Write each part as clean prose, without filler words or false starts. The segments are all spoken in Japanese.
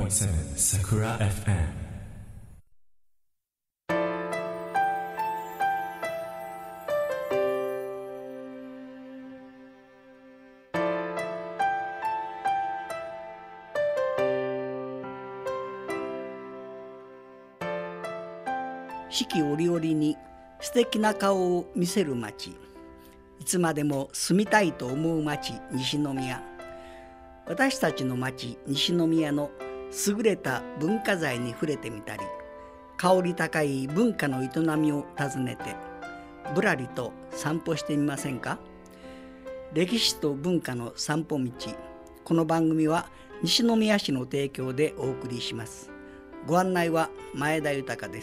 90.7 Sakura FM。 四季折々に素敵な顔を見せる町、いつまでも住みたいと思う町西宮。私たちの町西宮の優れた文化財に触れてみたり、香り高い文化の営みを訪ねてぶらりと散歩してみませんか。歴史と文化の散歩道、この番組は西宮市の提供でお送りします。ご案内は前田豊です。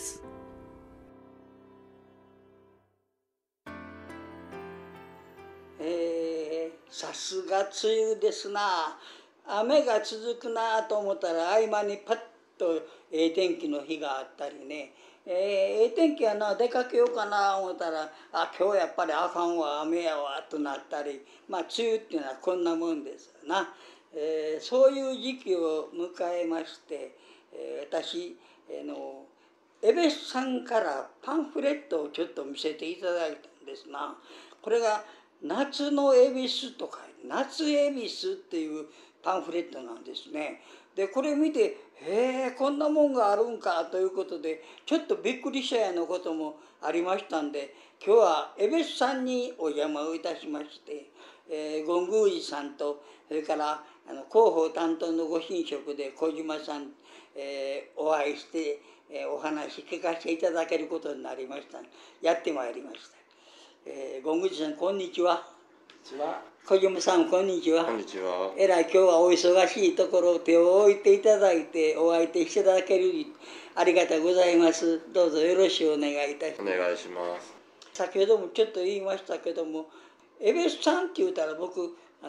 さすが梅雨ですな。雨が続くなと思ったら合間にパッと天気の日があったりね、天気やな、出かけようかな思ったら今日やっぱりあかんわ、雨やわとなったり、梅雨っていうのはこんなもんですよな。そういう時期を迎えまして、私江部さんからパンフレットをちょっと見せていただいたんですな。これが夏の恵比寿とか夏恵比寿っていうパンフレットなんですね。でこれ見てこんなもんがあるんかということでちょっとびっくりしたようなこともありましたんで、今日は江部さんにお邪魔をいたしまして、権宮寺さんとそれから広報担当のご神職で小島さん、お会いして、お話聞かせていただけることになりました。やってまいりました。権宮寺さんこんにちは。小島さんこんにちは。 こんにちは。 えらい今日はお忙しいところ手を置いていただいてお相手していただけるありがとうございます。どうぞよろしくお願いいたします。 お願いします。 先ほどもちょっと言いましたけども、江部さんって言うたら僕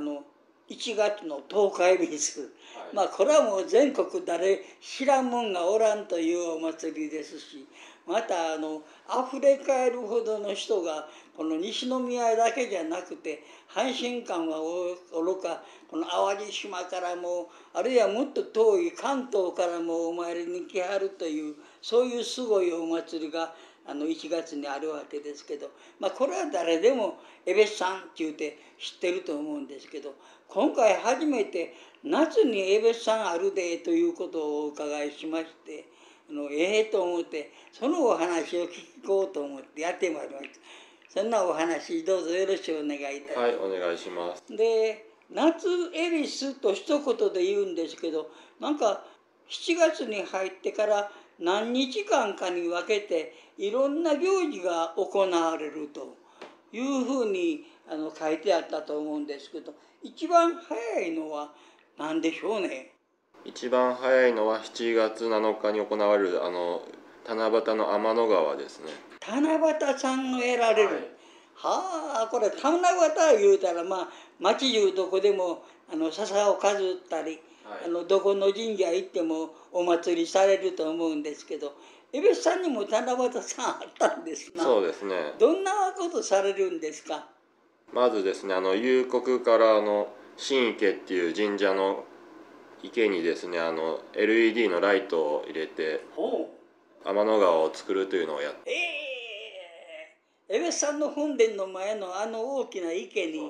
1月の10日恵比寿、これはもう全国誰知らんもんがおらんというお祭りですし、また溢れ返るほどの人がこの西宮だけじゃなくて阪神間はおろか、この淡路島からもあるいはもっと遠い関東からもお参りに来はるという、そういうすごいお祭りが1月にあるわけですけど、これは誰でも江部さんって言うて知ってると思うんですけど、今回初めて夏に江部さんあるでということをお伺いしまして、と思ってそのお話を聞こうと思ってやってまいりました。そんなお話どうぞよろしくお願いいたします。 はい、お願いします。 で夏恵比寿と一言で言うんですけど、なんか7月に入ってから何日間かに分けていろんな行事が行われるというふうに書いてあったと思うんですけど、一番早いのは何でしょうね。 一番早いのは7月7日に行われる七夕の天の川ですね。 七夕さんを得られる、これ七夕言うたら町中どこでも笹を飾ったり、どこの神社行ってもお祭りされると思うんですけど、江部さんにも七夕さんあったんですな。 そうですね。 どんなことされるんですか。 まずですね、夕刻から新池っていう神社の池にですねLED のライトを入れて天の川を作るというのをやって、 江部さんの本殿の前の大きな池に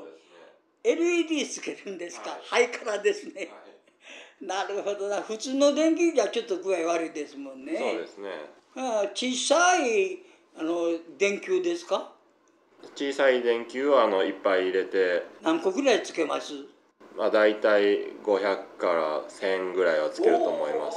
LED つけるんですか。ハイカラですね。なるほどな。普通の電気じゃちょっと具合悪いですもんね。 そうですね。 小さい電球ですか。 小さい電球をいっぱい入れて。 何個ぐらいつけます。 だいたい500から1000ぐらいはつけると思います。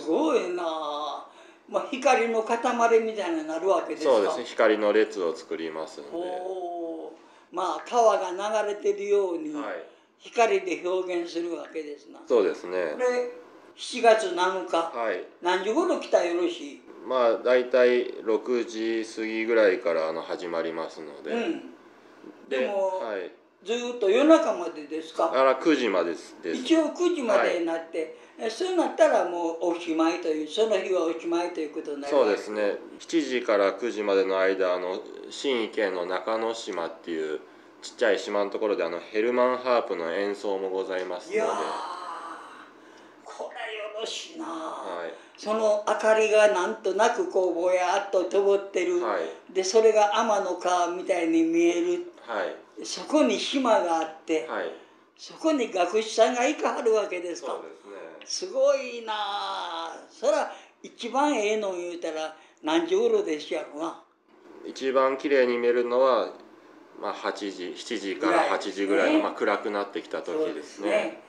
すごいな。光の塊みたいになるわけですか。 そうですね。光の列を作りますので。 川が流れてるように光で表現するわけですな。 そうですね。 これ7月7日、何時頃来たらよろしい。 だいたい6時過ぎぐらいから始まりますので。 でも、ずっと夜中までですか。 9時までです。 一応9時までになって、そうなったらもうおしまいという、その日はおしまいということになります。 そうですね。7時から9時までの間新池の中之島っていうちっちゃい島のところでヘルマンハープの演奏もございますので。 いやこれろしいな、 はい、 その明かりがなんとなくこうぼやっと灯ってる、 はい、 でそれが天の川みたいに見える、 はい、 そこに島があって、 はい、 そこに学士さんが行かはるわけですか。 そうですね。 すごいなあ。そら一番ええの言うたら何時頃ですやろな。 一番綺麗に見えるのは、まあ、8時7時から8時ぐらいの、まあ、暗くなってきた時ですね。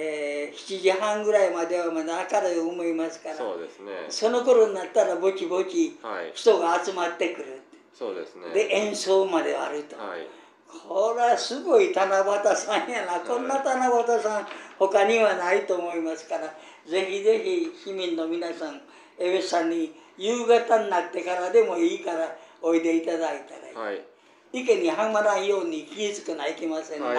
7時半ぐらいまではまだ明るい思いますから、 そうですね。 その頃になったらぼちぼち人が集まってくる、 そうですね。 で演奏まであると、 はい、 これはすごい七夕さんやな、こんな七夕さん他にはないと思いますから、ぜひぜひ市民の皆さん、江別さんに夕方になってからでもいいからおいでいただいたらいい、 はい、 池にはまらんように気ぃつくないけませんな、 はい、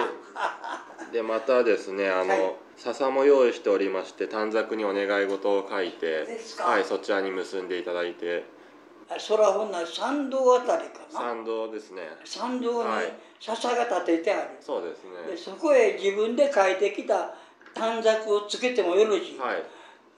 でまたですね、笹も用意しておりまして、短冊にお願い事を書いて、はい、そちらに結んでいただいて。 そらほんなら参道あたりかな。 参道ですね。 参道に笹が立ててある、 そうですね。 でそこへ自分で書いてきた短冊をつけてもよろしい、 はい、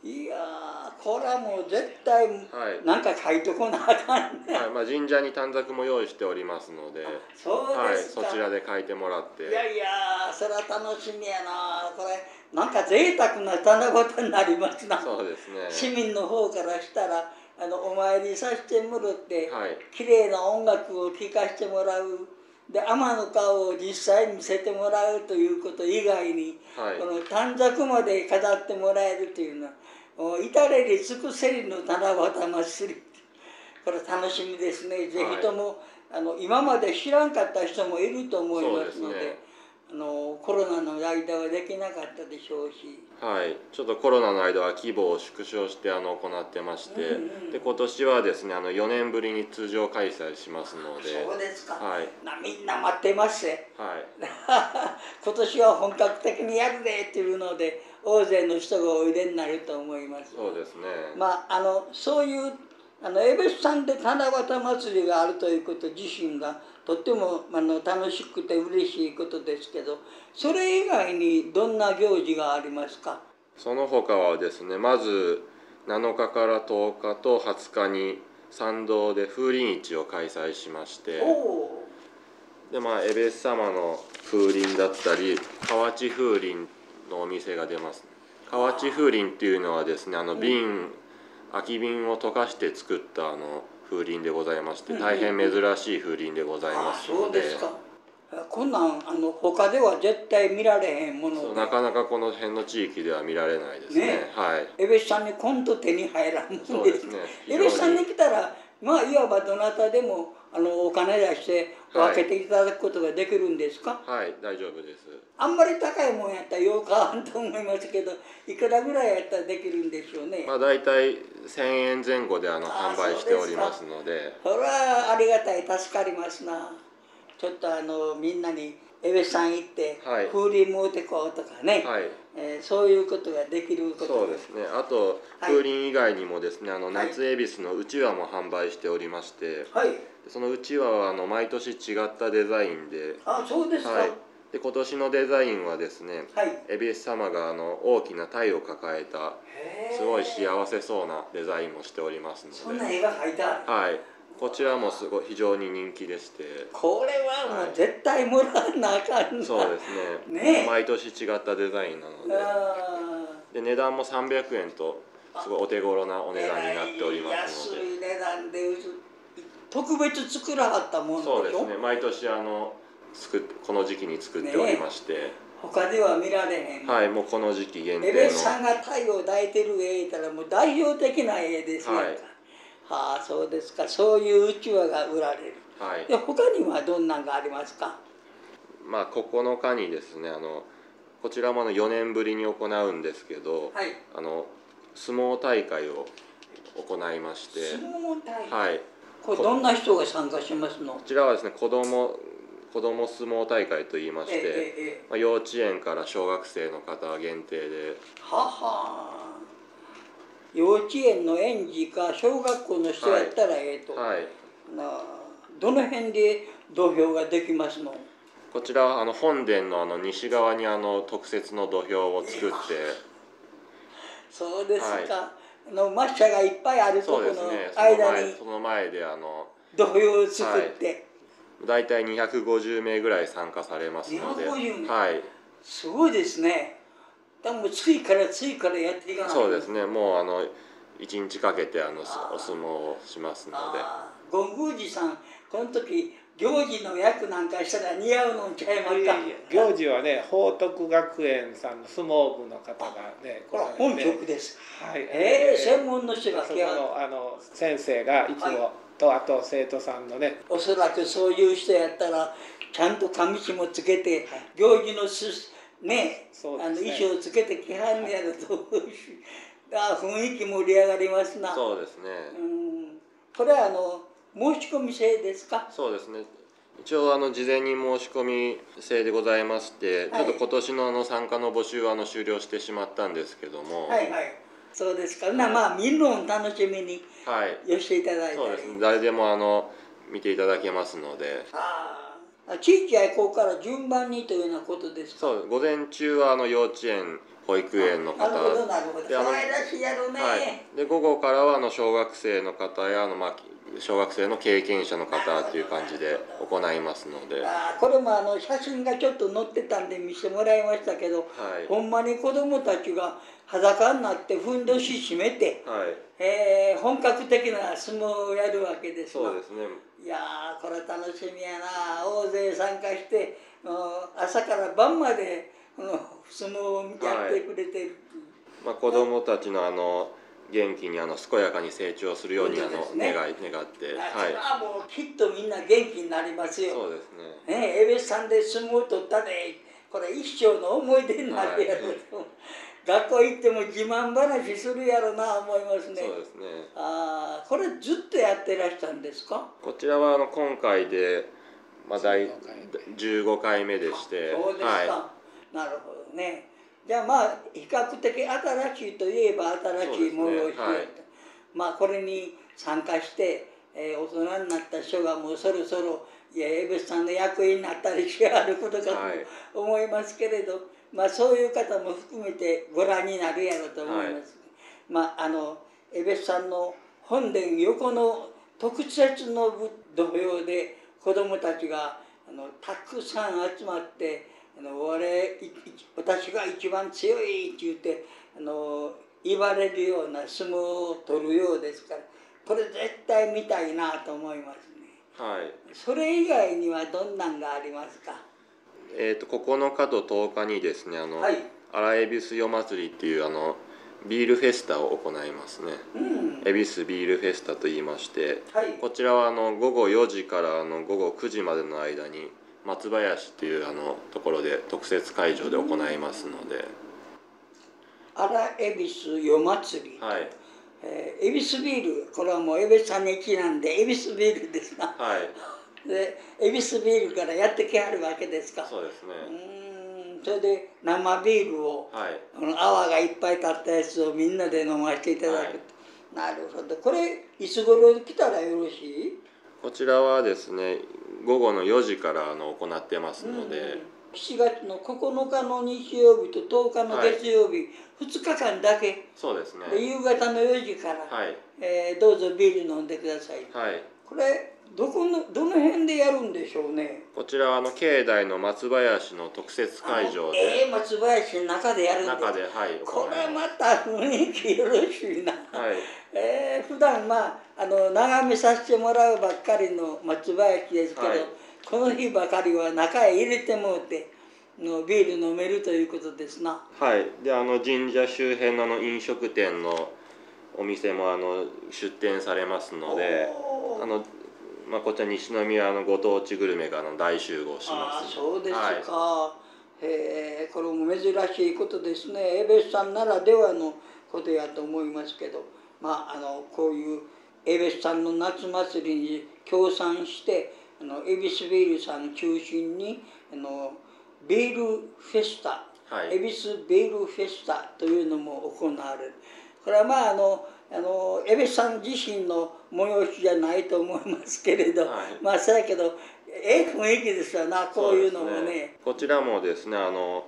いやー、これはもう絶対なんか書いとこなあかんね、 はい、まあ、神社に短冊も用意しておりますので、 そうですか、 はい、そちらで書いてもらって。 いやいや、それは楽しみやな、これなんか贅沢な七夕になりますな。 そうですね。 市民の方からしたらお参りさせてもらって、 はい、 綺麗な音楽を聴かせてもらう、で天の川を実際に見せてもらうということ以外に、 はい、 この短冊まで飾ってもらえるというのはもう至れり尽くせりの七夕祭り、これ楽しみですね。ぜひとも、今まで知らんかった人もいると思いますので、コロナの間はできなかったでしょうし、 はい、ちょっとコロナの間は規模を縮小して行ってまして、で今年はですね4年ぶりに通常開催しますので。 そうですか、 はい、 みんな待ってますね、 はい、 今年は本格的にやるでっていうので大勢の人がおいでになると思います。 そうですね。 まあそういう江別さんで七夕祭りがあるということ自身がとっても楽しくて嬉しいことですけど、それ以外にどんな行事がありますか？ その他はですね、まず7日から10日と20日に参道で風鈴市を開催しまして、で江別様の風鈴だったり河内風鈴のお店が出ます。河内風鈴っていうのはですね、空き瓶を溶かして作った風鈴でございまして、大変珍しい風鈴でございますので。 そうですか。こんなん他では絶対見られへんもので、 なかなかこの辺の地域では見られないですね。はい。 江別さんに今度手に入らんもんです。 そうですね。 江別さんに来たらいわばどなたでもお金出して分けていただくことができるんですか？ はい、大丈夫です。 あんまり高いもんやったらよう買わんと思いますけど、いくらぐらいやったらできるんでしょうね。 大体1000円前後で販売しておりますので。 それはありがたい、助かりますな。ちょっとみんなに江別さん行って、風鈴持ってこうとかね、はい、そういうことができること。 そうですね。あと風鈴以外にもですね、夏恵比寿のうちわも販売しておりまして、はい、そのうちわは毎年違ったデザインで。 あ、そうですか。はい、 で今年のデザインはですね、恵比寿様が大きな鯛を抱えたすごい幸せそうなデザインもしておりますので。 そんな絵が描いてある。 はい。こちらも非常に人気でして、 これはもう絶対もらわなあかんな。 そうですね。毎年違ったデザインなので、値段も300円とすごいお手頃なお値段になっておりますので。 安い値段で特別作らはったものでしょ。 そうですね。毎年この時期に作っておりまして、 他では見られへん。 はい、もうこの時期限定の。 江別さんが鯛を抱いてる絵言ったらもう代表的な絵ですよ。はい。はあ、そうですか。そういううちわが売られる。はい。で他にはどんなんがありますか。 9日にですね、こちらも4年ぶりに行うんですけど、はい、相撲大会を行いまして。 相撲大会。 はい。 これどんな人が参加しますの。 こちらはですね、子供相撲大会といいまして、幼稚園から小学生の方限定で。 はは。幼稚園の園児か小学校の人やったらええと、はい、どの辺で土俵ができますの。 こちら本殿の西側に特設の土俵を作って、 そうですか。マッシャがいっぱいあるところの間にその前で土俵を作って、 大体250名ぐらい参加されますので、 250名、 はい、 すごいですね。でも次からやっていかない。 そうですね。もう1日かけてお相撲をしますので。 権宮司さん、この時行司の役なんかしたら似合うのんちゃいますか。 行司はね、報徳学園さんの相撲部の方がね、 これ本局です。 はい。 専門の人がそこの先生がいつもと、あと生徒さんのね。 おそらくそういう人やったらちゃんと紙紐つけて、行司の衣装つけてきはんねやろと思うし、雰囲気盛り上がりますな。 そうですね。 これは申し込み制ですか。 そうですね。一応事前に申し込み制でございまして、ちょっと今年の参加の募集は終了してしまったんですけども。 はいはい。そうですか。まあ見るのを楽しみに寄していただいて。 そうですね。誰でも見ていただけますので。 地域愛好から順番にというようなことですか。 そう、午前中は幼稚園、保育園の方。 なるほどなるほど。可愛らしいやろね。 で午後からは小学生の方や小学生の経験者の方という感じで行いますので。 これも写真がちょっと載ってたんで見せてもらいましたけど、ほんまに子供たちが裸になってふんどし締めて、本格的な相撲をやるわけですが。 そうですね。 いやー、これ楽しみやな。大勢参加して朝から晩まで相撲をやってくれてる。 子供たちの元気に健やかに成長するように願って、それはもうきっとみんな元気になりますよ。 そうですね。江別さんで相撲を取ったで、これ一生の思い出になるやろと。学校行っても自慢話するやろな思いますね。 そうですね。 これずっとやってらしたんですか。 こちらは今回で15回目でして。 そうですか。なるほどね。じゃあ比較的新しいといえば新しい催しで、これに参加して、大人になった人がもうそろそろ江別さんの役員になったりしはることかと思いますけれど、そういう方も含めてご覧になるやろうと思います。江別さんの本殿横の特設の土俵で子どもたちがたくさん集まって私が一番強いって言って言われるような相撲を取るようですから、これ絶対見たいなと思いますね。それ以外にはどんなんがありますか。 9日と10日にですね、荒恵比寿夜祭りっていうビールフェスタを行いますね。恵比寿ビールフェスタといいまして、こちらは午後4時から午後9時までの間に松林っていうところで特設会場で行いますので。 荒恵比寿夜祭り。恵比寿ビール、これはもう恵比寿さんにちなんで恵比寿ビールですな。で恵比寿ビールからやってきはるわけですか。 そうですね。 それで生ビールを、泡がいっぱい立ったやつをみんなで飲ませていただく。なるほど。これいつ頃来たらよろしい。 こちらはですね、午後の4時から行ってますので、 7月の9日の日曜日と10日の月曜日、2日間だけ。 そうですね。 夕方の4時から、どうぞビール飲んでください。これどの辺でやるんでしょうね。 こちらは境内の松林の特設会場で。 松林の中でやるんです。 中で、 これまた雰囲気よろしいな。普段眺めさせてもらうばっかりの松林ですけど、この日ばかりは中へ入れてもうてビール飲めるということですな。 で神社周辺の飲食店のお店も出店されますので、こちら西宮ご当地グルメが大集合します。 そうですか。これも珍しいことですね。江別さんならではのことやと思いますけど、こういう江別さんの夏祭りに協賛して恵比寿ビールさん中心にビールフェスタ、恵比寿ビールフェスタというのも行われる。これは江別さん自身の催しじゃないと思いますけれど、そうやけど雰囲気ですよな、こういうのもね。 こちらもですね、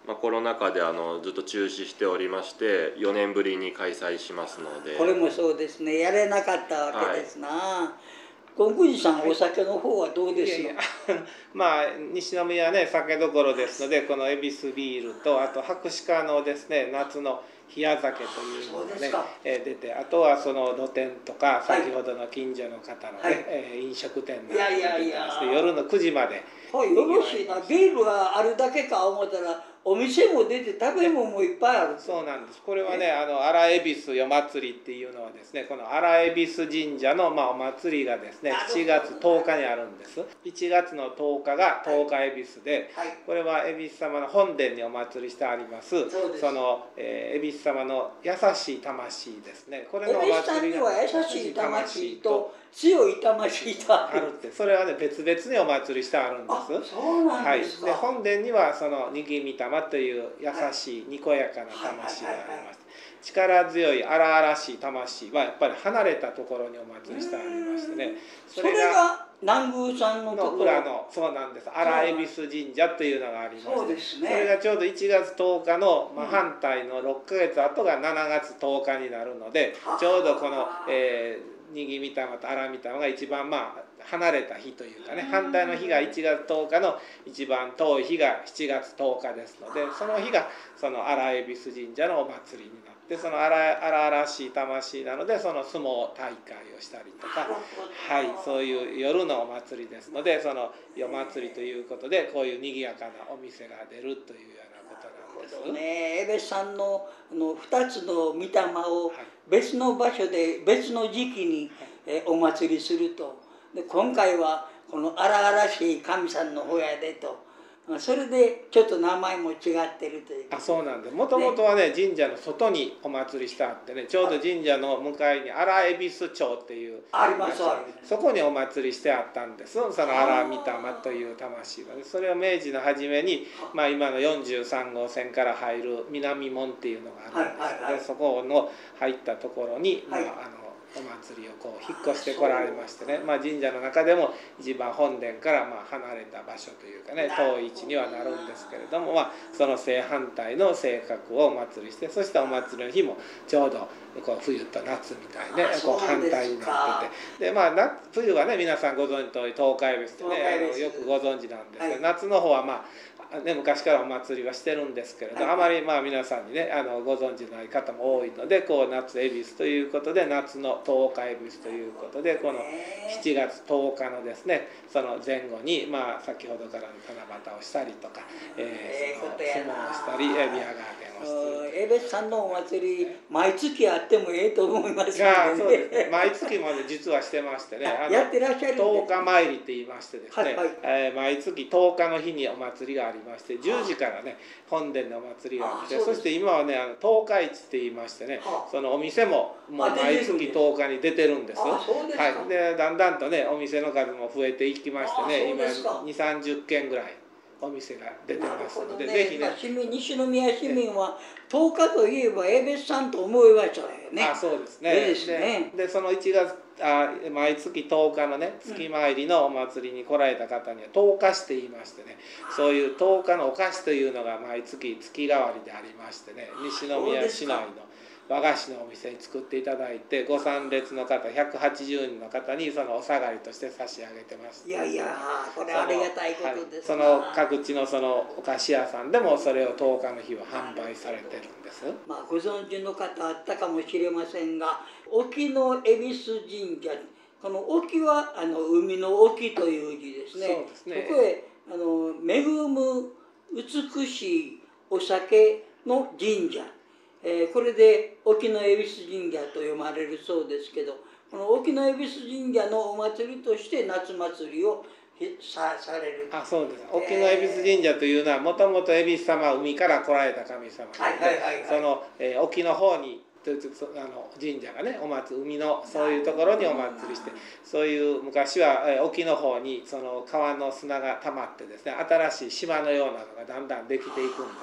コロナ禍でずっと中止しておりまして4年ぶりに開催しますので。 これもそうですね、やれなかったわけですな。小宮さん、お酒の方はどうですか？ まあ西宮ね酒どころですので、この恵比寿ビールとあと博士課のですね夏の冷や酒というのがね出て、あとはその露店とか先ほどの近所の方のね、飲食店なんかが出てまして、夜の9時まで。 はい、よろしいな。ビールがあるだけか思ったらお店も出て食べ物もいっぱいある。 そうなんです。これはね荒恵比寿夜祭りっていうのはですね、この荒恵比寿神社のお祭りがですね7月10日にあるんです。1月の10日が10日恵比寿で、これは恵比寿様の本殿にお祭りしてあります。その恵比寿様の優しい魂ですね。これのお祭りが恵比寿さんには優しい魂と強い魂とあるって、それはね別々にお祭りしてあるんです。 そうなんですか。 で本殿にはその握り霊という優しいにこやかな魂があります。力強い荒々しい魂はやっぱり離れたところにお祭りしてありましてね、 それが南宮さんのところ裏の、そうなんです、荒恵比寿神社というのがありまして、 そうですね、 それがちょうど1月10日の、反対の6ヶ月後が7月10日になるので、ちょうどこの、にぎみ霊と荒み霊が一番離れた日というかね、反対の日が1月10日の一番遠い日が7月10日ですので、その日がその荒恵比寿神社のお祭りになって、その荒々しい魂なのでその相撲大会をしたりとか、そういう夜のお祭りですので、その夜祭りということでこういう賑やかなお店が出るというようなことなんです。 江部さんの2つの御霊を別の場所で別の時期にお祭りすると。で今回はこの荒々しい神さんの方やでと、それでちょっと名前も違ってるという。 そうなんです。もともとはね神社の外にお祭りしてあってね、ちょうど神社の向かいに荒恵比寿町っていうあります、 そこにお祭りしてあったんです。その荒御霊という魂はね、それを明治の初めに、今の43号線から入る南門っていうのがあるんですけど、そこの入ったところに、お祭りをこう引っ越してこられましてね、神社の中でも一番本殿から離れた場所というかね、遠い位置にはなるんですけれども、その正反対の性格をお祭りして、そしてお祭りの日もちょうどこう冬と夏みたいでこう反対になってて、で冬はね皆さんご存知の通り東海別ってねよくご存知なんですけど、夏の方は昔からお祭りはしてるんですけれど、あまり皆さんにねご存知ない方も多いので、こう夏恵比寿ということで夏の10日恵比寿ということで、この7月10日のですねその前後に先ほどからの七夕をしたりとか、その相撲をしたりビアガーデンをしたり。 江部さんのお祭り毎月あってもええと思いますけどね。そうですね。毎月まで実はしてましてね。 やってらっしゃるんです。 10日参りって言いましてですね。毎月10日の日にお祭りがありまして、10時からね本殿のお祭りがあって、そして今はね十日市って言いましてね、そのお店ももう毎月10日に出てるんです。でだんだんとねお店の数も増えていきましてね、今20-30軒ぐらいお店が出てますので、ぜひね。 西宮市民は10日といえば江部さんと思いましたよね。 そうですね。でその1月毎月10日のね月参りのお祭りに来られた方には10日市って言いましてね、そういう10日のお菓子というのが毎月月替わりでありましてね、西宮市内の和菓子のお店に作っていただいて、ご参列の方180人の方にそのお下がりとして差し上げてます。 いやこれありがたいことです。 その各地のそのお菓子屋さんでもそれを10日の日は販売されてるんです。 ご存知の方あったかもしれませんが、沖の恵比寿神社、この沖は海の沖という字ですね。 そうですね。 そこへ恵む美しいお酒の神社、これで沖の恵比寿神社と呼ばれるそうですけど、この沖の恵比寿神社のお祭りとして夏祭りをされる。 そうです。沖の恵比寿神社というのはもともと恵比寿様は海から来られた神様で、その沖の方に神社がね海のそういうところにお祭りして、そういう昔は沖の方にその川の砂が溜まってですね、新しい島のようなのがだんだんできていくんです。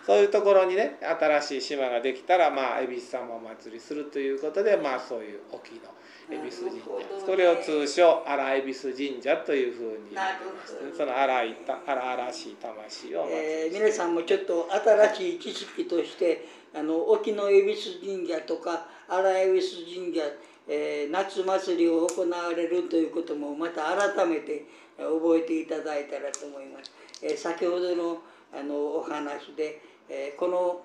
そういうところにね新しい島ができたら恵比寿様をお祭りするということでそういう沖の恵比寿神社、これを通称荒恵比寿神社というふうに言います、その荒々しい魂をお祭りして、 皆さんもちょっと新しい知識として沖の恵比寿神社とか荒恵比寿神社、夏祭りを行われるということもまた改めて覚えていただいたらと思います。先ほどのお話で、この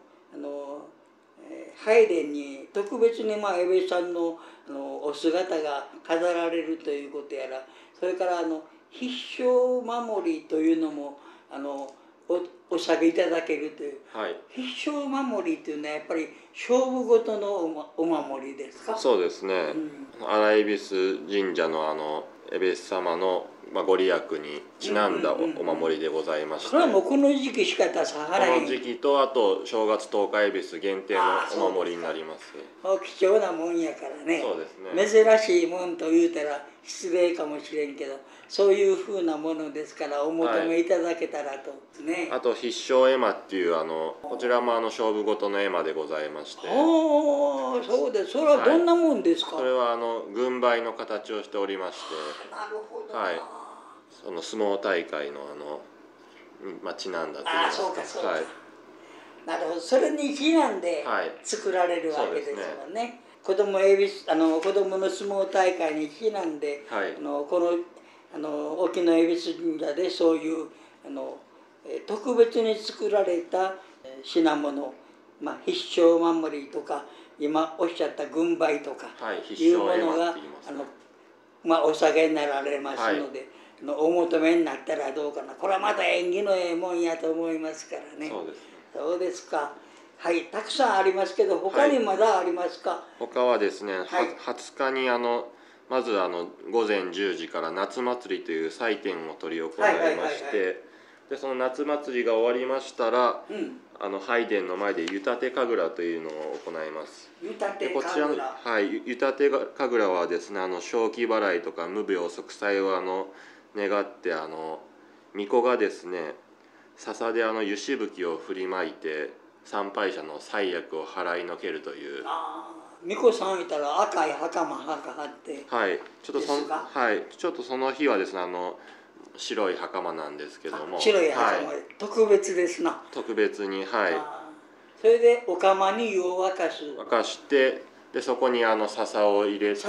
拝殿に特別に恵比寿さんのお姿が飾られるということやら、それから必勝守りというのもお下げいただけるという、 はい、 必勝守りというのはやっぱり勝負ごとのお守りですか？ そうですね、荒恵比寿神社の恵比寿様のご利益にちなんだお守りでございまして、 それはもうこの時期しか出さはらへん。 この時期とあと正月10日恵比寿限定のお守りになります。 貴重なもんやからね。 そうですね。 珍しいもんと言うたら失礼かもしれんけど、そういうふうなものですからお求めいただけたらとね。 あと必勝絵馬っていうこちらも勝負ごとの絵馬でございまして。 そうです。それはどんなもんですか？ それは軍配の形をしておりまして、 なるほど。 はい。その相撲大会のちなんだというか。 そうかそうか。 はい。 なるほど。それにちなんで作られるわけですもんね。子供の相撲大会にちなんで、この沖の恵比寿神社でそういう特別に作られた品物、必勝守りとか今おっしゃった軍配とかいうものがお下げになられますので、お求めになったらどうかな。これはまた縁起のええもんやと思いますからね。そうですか。はい、たくさんありますけど、他にまだありますか？ 他はですね、20日にまず午前10時から夏祭りという祭典を執り行いまして、でその夏祭りが終わりましたら、拝殿の前で湯立神楽というのを行います。 湯立神楽。 こちら湯立神楽はですね、正気払いとか無病息災を願って巫女がですね、笹で湯しぶきを振りまいて参拝者の災厄を払いのけるという。 巫女さんいたら赤い袴はって。 ちょっとその日はですね白い袴なんですけども。 白い袴、特別ですな。 特別にそれでお釜に湯を沸かして、でそこに笹を入れて。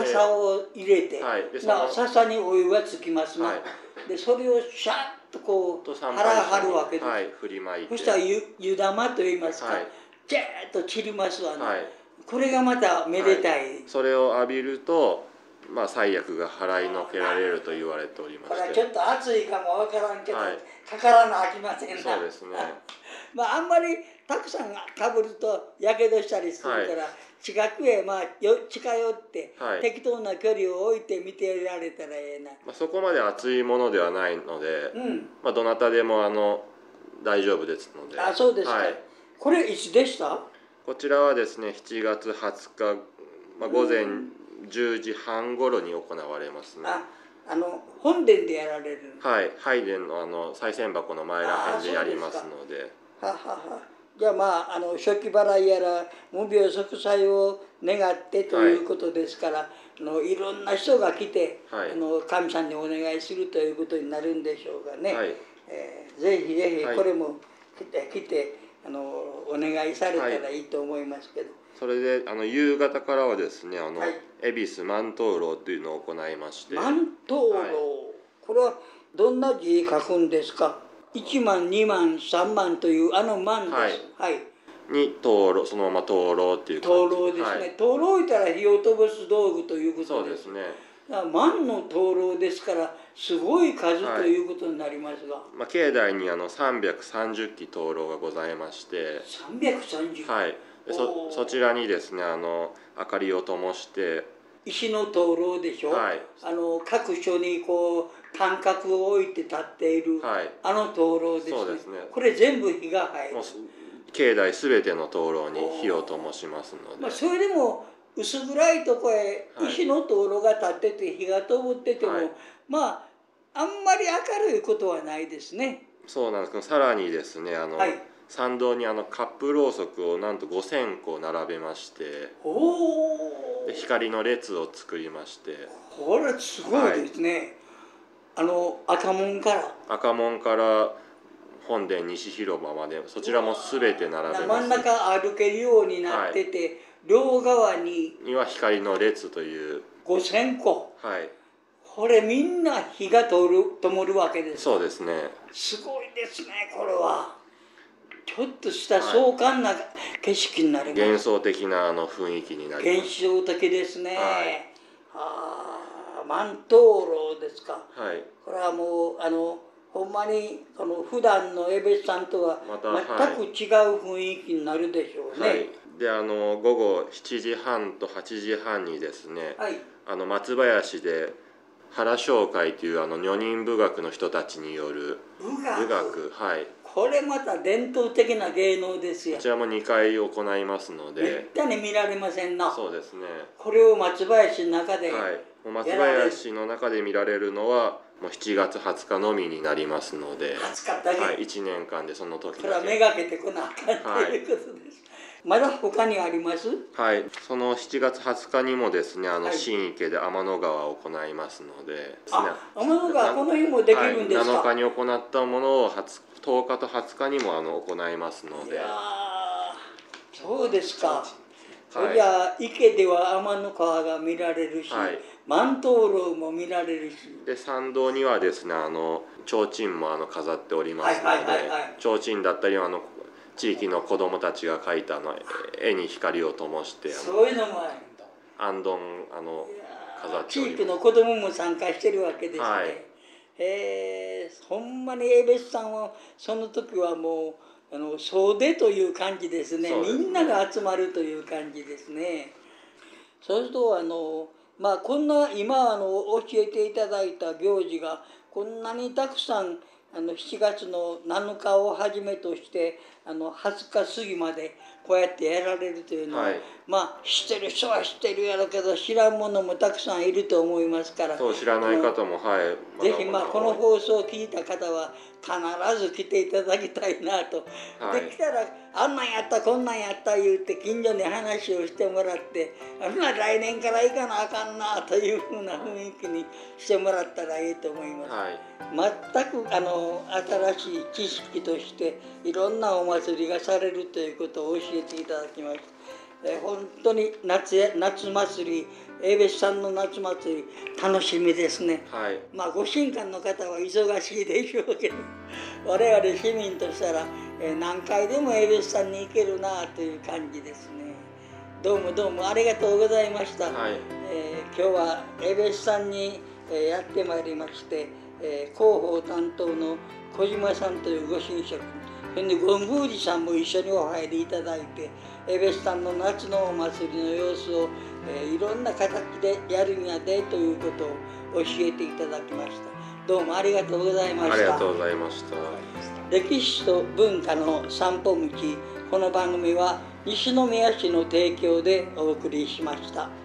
笹にお湯がつきますな。でそれをシャッとこう張るわけです。 振りまいて。 そしたら湯玉といいますか、ジャーッと散りますわね。これがまためでたい。 それを浴びると災厄が払いのけられると言われておりまして。 これはちょっと熱いかもわからんけど、かからなあきませんな。 そうですね。 あんまりたくさんかぶるとやけどしたりするから、近くへ近寄って適当な距離を置いて見てられたらええな。 そこまで熱いものではないので、どなたでも大丈夫ですので。 そうですか。これいつでした？ こちらはですね、7月20日、午前10時半頃に行われますね。 本殿でやられる？ 拝殿の賽銭箱の前ら辺でやりますので。 じゃあ初期払いやら無病息災を願ってということですから、いろんな人が来て、神さんにお願いするということになるんでしょうがね。ぜひぜひこれも来てお願いされたらいいと思いますけど。 それで夕方からはですね恵比寿万灯籠というのを行いまして。 万灯籠、これはどんな字書くんですか？1万2万3万という万です。 に灯籠、そのまま灯籠っていう灯籠ですね。灯籠いたら火を飛ばす道具ということです。 そうですね。 万の灯籠ですからすごい数ということになりますが、 境内に330基灯籠がございまして。 330？ そちらにですね明かりを灯して。 石の灯籠でしょ。各所に間隔を置いて立っている灯籠ですね。 そうですね。 これ全部火が入る。 境内すべての灯籠に火を灯しますので。 それでも薄暗いとこへ石の灯籠が立ってて火が灯ってても、あんまり明るいことはないですね。 そうなんですけど、さらにですね参道にカップろうそくをなんと5000個並べまして、で光の列を作りまして、 これすごいですね、赤門から本殿西広場までそちらも全て並べます。 真ん中歩けるようになってて、両側には光の列という 5000個、 はい、 これみんな火が灯るわけです。 そうですね。 すごいですね。これはちょっとした壮観な景色になります。 幻想的な雰囲気になります。 幻想的ですね。万灯籠ですか。 はい。 これはもうほんまに普段の江別さんとは全く違う雰囲気になるでしょうね。はい、 で午後7時半と8時半にですね、はい、松林で原商会という女人舞楽の人たちによる舞楽、はい、 これまた伝統的な芸能ですよ。 こちらも2回行いますので、 めったに見られませんな。 そうですね。 これを松林の中で、 はい、松林の中で見られるのはもう7月20日のみになりますので、 20日だけ、 はい、1年間でその時だけ。 それはめがけてこなあかんということです。はい、まだ他にあります？ はい、その7月20日にもですね、新池で天の川を行いますのでですね。 天の川この日もできるんですか？ 7日に行ったものを10日と20日にも行いますので。 そうですか。そりゃ池では天の川が見られるし、万灯籠も見られるし。で参道にはですね、提灯も飾っておりますので、提灯だったり地域の子どもたちが描いた絵に光を灯して、 そういうのもあんどん飾っております。 地域の子どもも参加してるわけですね。はい、ほんまに江別さんはその時はもう総出という感じですね。みんなが集まるという感じですね。そうするとこんな今教えていただいた行事がこんなにたくさん7月の7日をはじめとして20日過ぎまでこうやってやられるというのは、知ってる人は知ってるやろうけど知らん者もたくさんいると思いますから、 そう知らない方もぜひこの放送を聞いた方は必ず来ていただきたいなと、できたらあんなんやったこんなんやった言うて近所に話をしてもらって来年から行かなあかんなというふうな雰囲気にしてもらったらいいと思います。全く新しい知識としていろんなお祭りがされるということを教えていただきました。本当に夏祭り、江別さんの夏祭り楽しみですね。ご神官の方は忙しいでしょうけど、我々市民としたら何回でも江別さんに行けるなという感じですね。どうもありがとうございました。今日は江別さんにやってまいりまして、広報担当の小島さんというご神職、それでごん宮司さんも一緒にお入りいただいて、江別さんの夏のお祭りの様子を、いろんな形でやるんやでということを教えていただきました。どうもありがとうございました。 ありがとうございました。 歴史と文化の散歩道、この番組は西宮市の提供でお送りしました。